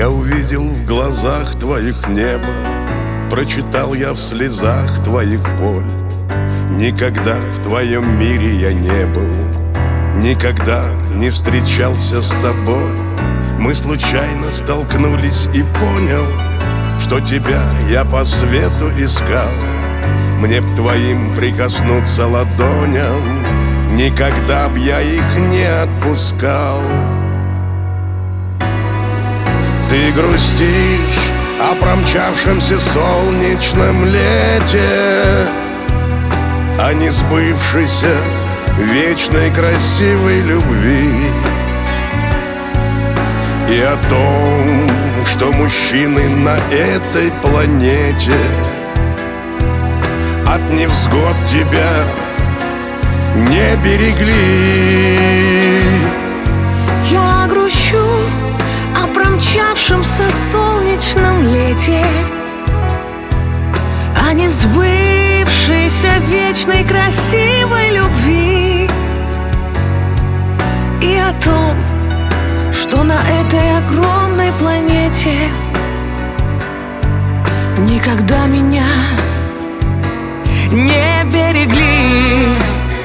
Я увидел в глазах твоих небо, прочитал я в слезах твоих боль. Никогда в твоем мире я не был, никогда не встречался с тобой. Мы случайно столкнулись и понял, что тебя я по свету искал. Мне б твоим прикоснуться ладоням, никогда б я их не отпускал. Ты грустишь о промчавшемся солнечном лете, о несбывшейся вечной красивой любви и о том, что мужчины на этой планете от невзгод тебя не берегли. Я грущу о промчавшемся солнечном лете, о несбывшейся вечной красивой любви и о том, что на этой огромной планете никогда меня не берегли.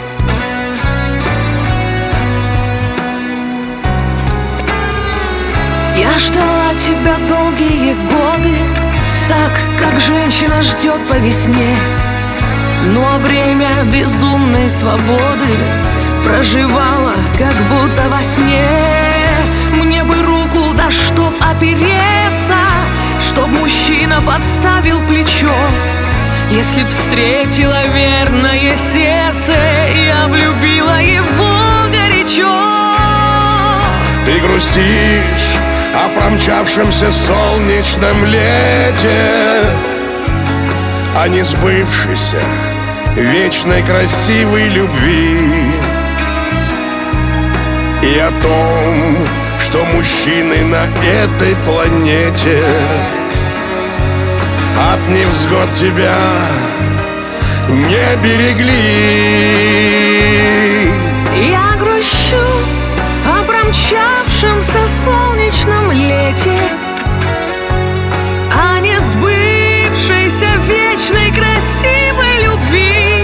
Я ждала тебя долгие годы, так, как женщина ждет по весне. Но время безумной свободы проживала, как будто во сне. Мне бы руку, да чтоб опереться, чтоб мужчина подставил плечо. Если б встретила верное сердце, я влюбила его горячо. Ты грустишь о промчавшемся солнечном лете, о несбывшейся вечной красивой любви и о том, что мужчины на этой планете от невзгод тебя не берегли. Я грущу о промчавшемся солнечном лете, о несбывшейся вечной красивой любви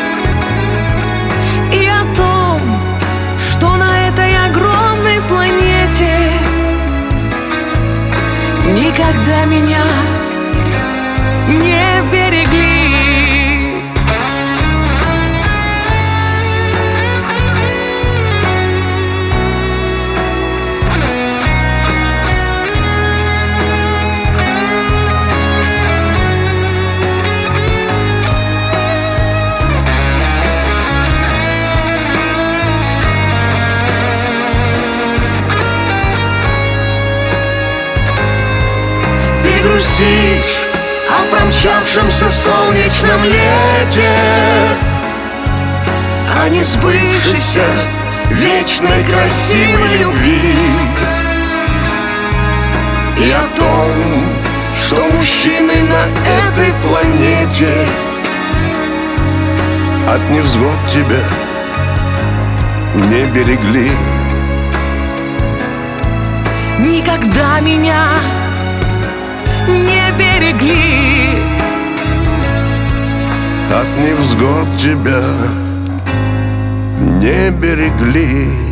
и о том, что на этой огромной планете никогда меня не берегли. Ты грустишь о промчавшемся солнечном лете, о несбывшейся вечной красивой любви и о том, что мужчины на этой планете от невзгод тебя не берегли. Никогда меня не берегли. От невзгод тебя не берегли.